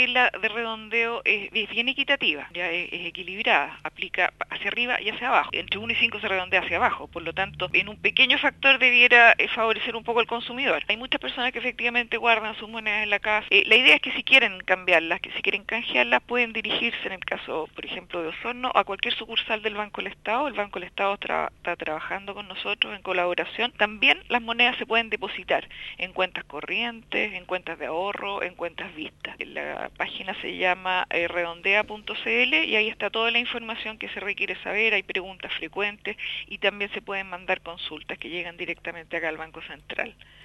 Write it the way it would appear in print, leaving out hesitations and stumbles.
La de redondeo es bien equitativa, ya es equilibrada, aplica hacia arriba y hacia abajo. Entre 1 y 5 se redondea hacia abajo, por lo tanto, en un pequeño factor debiera favorecer un poco al consumidor. Hay muchas personas que efectivamente guardan sus monedas en la casa. La idea es que si quieren cambiarlas, que si quieren canjearlas, pueden dirigirse, en el caso, por ejemplo, de Osorno, a cualquier sucursal del Banco del Estado. El Banco del Estado está trabajando con nosotros en colaboración. También las monedas se pueden depositar en cuentas corrientes, en cuentas de ahorro, en cuentas vistas. La página se llama redondea.cl y ahí está toda la información que se requiere saber, hay preguntas frecuentes y también se pueden mandar consultas que llegan directamente acá al Banco Central.